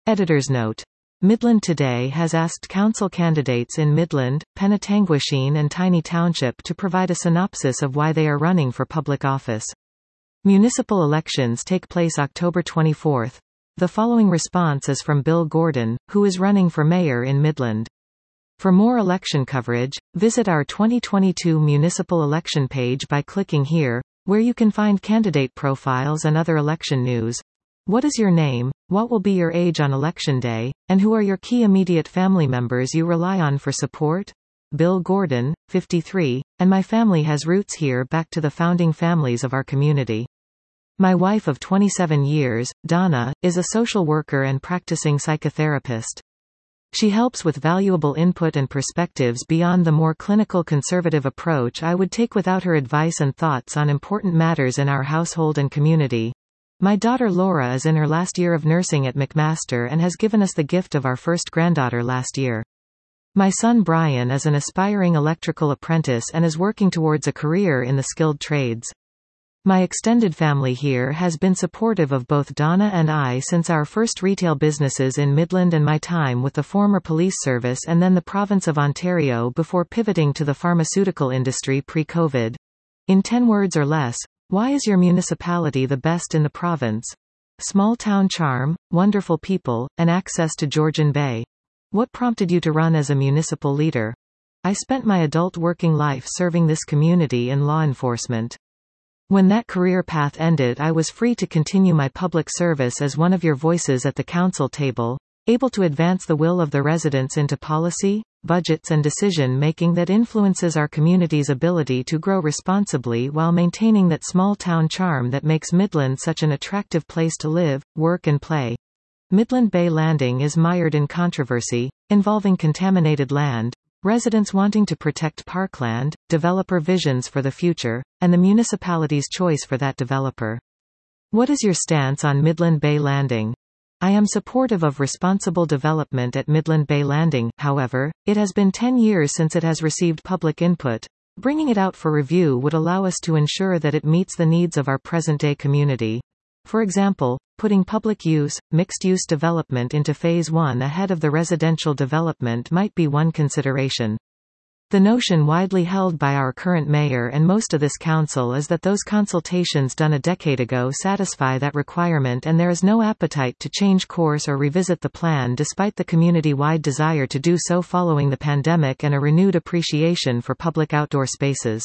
Editor's note. Midland Today has asked council candidates in Midland, Penetanguishene and Tiny Township to provide a synopsis of why they are running for public office. Municipal elections take place October 24. The following response is from Bill Gordon, who is running for mayor in Midland. For more election coverage, visit our 2022 municipal election page by clicking here, where you can find candidate profiles and other election news. What is your name, what will be your age on election day, and who are your key immediate family members you rely on for support? Bill Gordon, 53, and my family has roots here back to the founding families of our community. My wife of 27 years, Donna, is a social worker and practicing psychotherapist. She helps with valuable input and perspectives beyond the more clinical conservative approach I would take without her advice and thoughts on important matters in our household and community. My daughter Laura is in her last year of nursing at McMaster and has given us the gift of our first granddaughter last year. My son Brian is an aspiring electrical apprentice and is working towards a career in the skilled trades. My extended family here has been supportive of both Donna and I since our first retail businesses in Midland and my time with the former police service and then the province of Ontario before pivoting to the pharmaceutical industry pre-COVID. In 10 words or less, why is your municipality the best in the province? Small town charm, wonderful people, and access to Georgian Bay. What prompted you to run as a municipal leader? I spent my adult working life serving this community in law enforcement. When that career path ended, I was free to continue my public service as one of your voices at the council table, able to advance the will of the residents into policy, budgets and decision-making that influences our community's ability to grow responsibly while maintaining that small-town charm that makes Midland such an attractive place to live, work and play. Midland Bay Landing is mired in controversy, involving contaminated land, residents wanting to protect parkland, developer visions for the future, and the municipality's choice for that developer. What is your stance on Midland Bay Landing? I am supportive of responsible development at Midland Bay Landing, however, it has been 10 years since it has received public input. Bringing it out for review would allow us to ensure that it meets the needs of our present-day community. For example, putting public use, mixed-use development into Phase 1 ahead of the residential development might be one consideration. The notion widely held by our current mayor and most of this council is that those consultations done a decade ago satisfy that requirement and there is no appetite to change course or revisit the plan despite the community-wide desire to do so following the pandemic and a renewed appreciation for public outdoor spaces.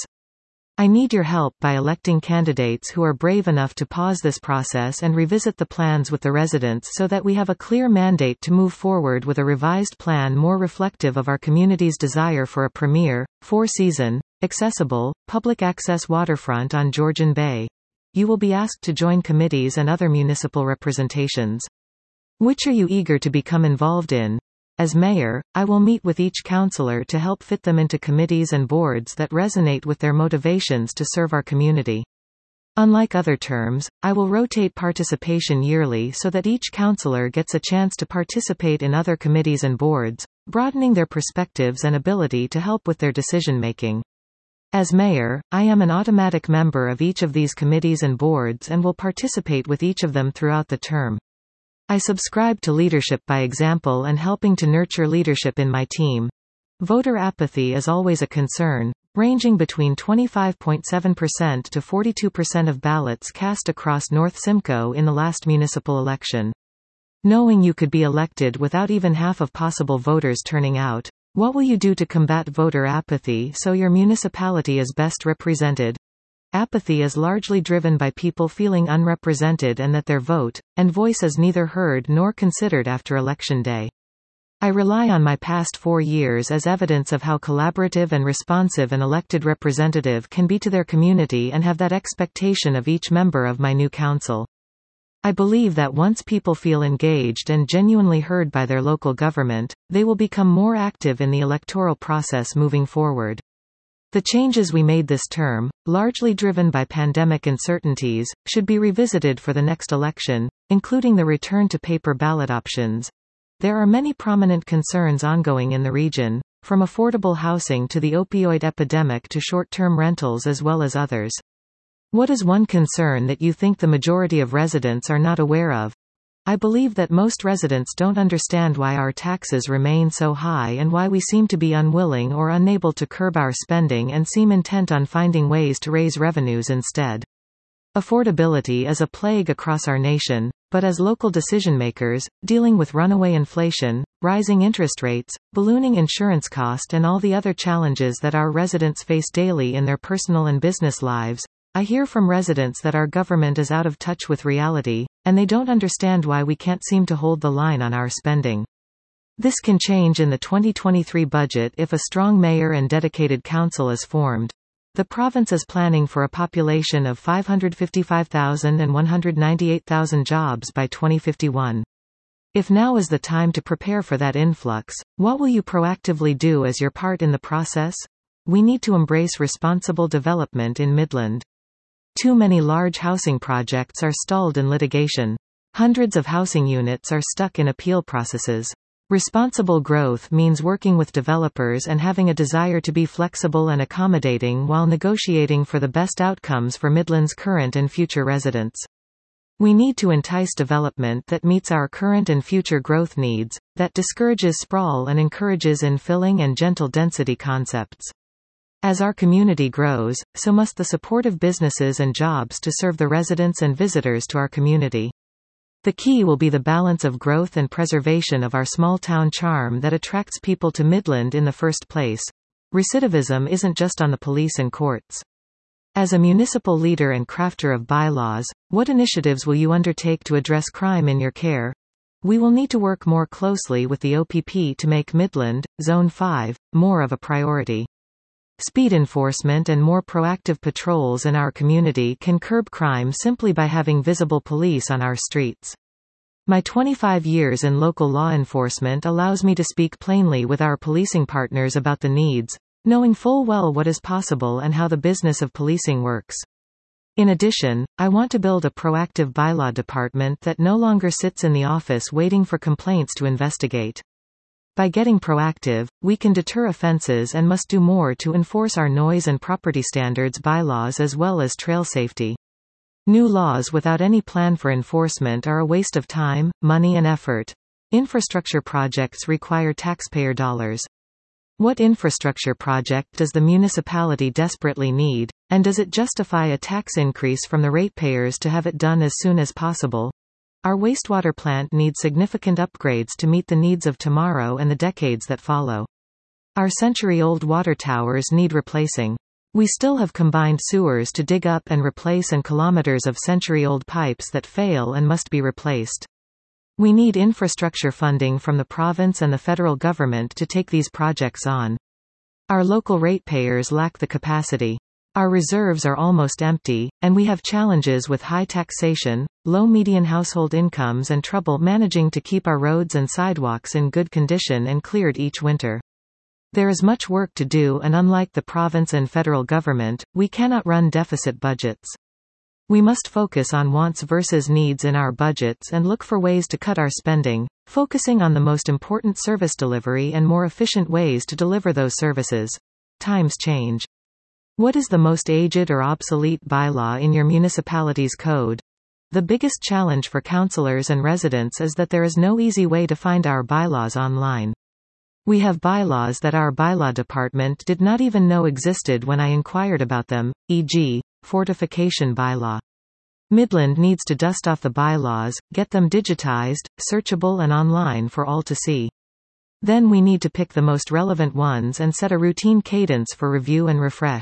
I need your help by electing candidates who are brave enough to pause this process and revisit the plans with the residents so that we have a clear mandate to move forward with a revised plan more reflective of our community's desire for a premier, four-season, accessible, public-access waterfront on Georgian Bay. You will be asked to join committees and other municipal representations. Which are you eager to become involved in? As mayor, I will meet with each councillor to help fit them into committees and boards that resonate with their motivations to serve our community. Unlike other terms, I will rotate participation yearly so that each councillor gets a chance to participate in other committees and boards, broadening their perspectives and ability to help with their decision-making. As mayor, I am an automatic member of each of these committees and boards and will participate with each of them throughout the term. I subscribe to leadership by example and helping to nurture leadership in my team. Voter apathy is always a concern, ranging between 25.7% to 42% of ballots cast across North Simcoe in the last municipal election. Knowing you could be elected without even half of possible voters turning out, what will you do to combat voter apathy so your municipality is best represented? Apathy is largely driven by people feeling unrepresented and that their vote and voice is neither heard nor considered after Election Day. I rely on my past 4 years as evidence of how collaborative and responsive an elected representative can be to their community and have that expectation of each member of my new council. I believe that once people feel engaged and genuinely heard by their local government, they will become more active in the electoral process moving forward. The changes we made this term, largely driven by pandemic uncertainties, should be revisited for the next election, including the return to paper ballot options. There are many prominent concerns ongoing in the region, from affordable housing to the opioid epidemic to short-term rentals as well as others. What is one concern that you think the majority of residents are not aware of? I believe that most residents don't understand why our taxes remain so high and why we seem to be unwilling or unable to curb our spending and seem intent on finding ways to raise revenues instead. Affordability is a plague across our nation, but as local decision-makers, dealing with runaway inflation, rising interest rates, ballooning insurance cost and all the other challenges that our residents face daily in their personal and business lives, I hear from residents that our government is out of touch with reality, and they don't understand why we can't seem to hold the line on our spending. This can change in the 2023 budget if a strong mayor and dedicated council is formed. The province is planning for a population of 555,000 and 198,000 jobs by 2051. If now is the time to prepare for that influx, what will you proactively do as your part in the process? We need to embrace responsible development in Midland. Too many large housing projects are stalled in litigation. Hundreds of housing units are stuck in appeal processes. Responsible growth means working with developers and having a desire to be flexible and accommodating while negotiating for the best outcomes for Midland's current and future residents. We need to entice development that meets our current and future growth needs, that discourages sprawl and encourages infilling and gentle density concepts. As our community grows, so must the supportive businesses and jobs to serve the residents and visitors to our community. The key will be the balance of growth and preservation of our small-town charm that attracts people to Midland in the first place. Recidivism isn't just on the police and courts. As a municipal leader and crafter of bylaws, what initiatives will you undertake to address crime in your care? We will need to work more closely with the OPP to make Midland, Zone 5, more of a priority. Speed enforcement and more proactive patrols in our community can curb crime simply by having visible police on our streets. My 25 years in local law enforcement allows me to speak plainly with our policing partners about the needs, knowing full well what is possible and how the business of policing works. In addition, I want to build a proactive bylaw department that no longer sits in the office waiting for complaints to investigate. By getting proactive, we can deter offenses and must do more to enforce our noise and property standards bylaws as well as trail safety. New laws without any plan for enforcement are a waste of time, money and effort. Infrastructure projects require taxpayer dollars. What infrastructure project does the municipality desperately need, and does it justify a tax increase from the ratepayers to have it done as soon as possible? Our wastewater plant needs significant upgrades to meet the needs of tomorrow and the decades that follow. Our century-old water towers need replacing. We still have combined sewers to dig up and replace and kilometers of century-old pipes that fail and must be replaced. We need infrastructure funding from the province and the federal government to take these projects on. Our local ratepayers lack the capacity. Our reserves are almost empty, and we have challenges with high taxation, low median household incomes and trouble managing to keep our roads and sidewalks in good condition and cleared each winter. There is much work to do, and unlike the province and federal government, we cannot run deficit budgets. We must focus on wants versus needs in our budgets and look for ways to cut our spending, focusing on the most important service delivery and more efficient ways to deliver those services. Times change. What is the most aged or obsolete bylaw in your municipality's code? The biggest challenge for councillors and residents is that there is no easy way to find our bylaws online. We have bylaws that our bylaw department did not even know existed when I inquired about them, e.g., fortification bylaw. Midland needs to dust off the bylaws, get them digitized, searchable and online for all to see. Then we need to pick the most relevant ones and set a routine cadence for review and refresh.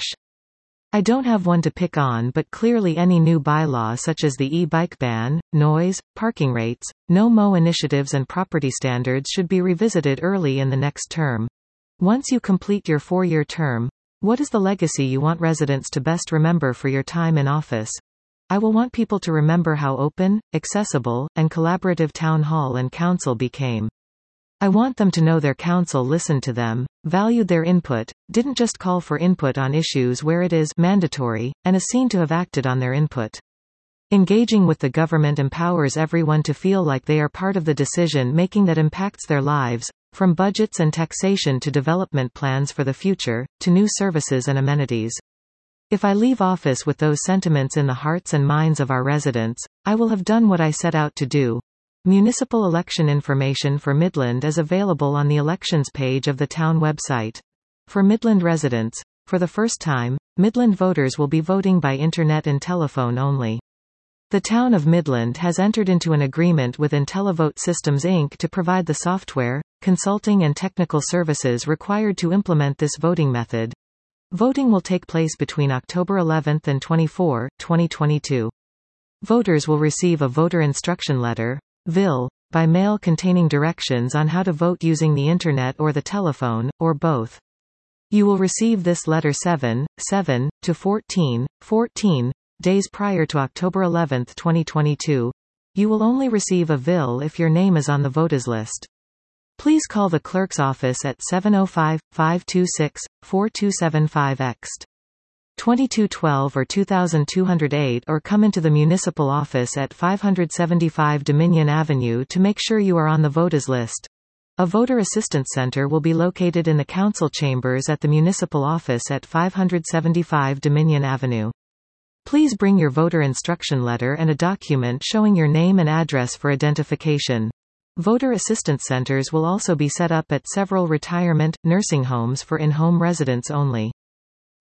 I don't have one to pick on, but clearly any new bylaw such as the e-bike ban, noise, parking rates, no-mow initiatives and property standards should be revisited early in the next term. Once you complete your 4-year term, what is the legacy you want residents to best remember for your time in office? I will want people to remember how open, accessible, and collaborative town hall and council became. I want them to know their council listened to them, valued their input, didn't just call for input on issues where it is mandatory, and is seen to have acted on their input. Engaging with the government empowers everyone to feel like they are part of the decision-making that impacts their lives, from budgets and taxation to development plans for the future, to new services and amenities. If I leave office with those sentiments in the hearts and minds of our residents, I will have done what I set out to do. Municipal election information for Midland is available on the elections page of the town website. For Midland residents, for the first time, Midland voters will be voting by internet and telephone only. The town of Midland has entered into an agreement with IntelliVote Systems Inc. to provide the software, consulting and technical services required to implement this voting method. Voting will take place between October 11 and 24, 2022. Voters will receive a voter instruction letter, VIL, by mail containing directions on how to vote using the internet or the telephone, or both. You will receive this letter 7 to 14 days prior to October 11, 2022. You will only receive a VIL if your name is on the voters list. Please call the clerk's office at 705-526-4275-ext. 2212 or 2208 or come into the municipal office at 575 Dominion Avenue to make sure you are on the voters list. A voter assistance center will be located in the council chambers at the municipal office at 575 Dominion Avenue. Please bring your voter instruction letter and a document showing your name and address for identification. Voter assistance centers will also be set up at several retirement, nursing homes for in-home residents only.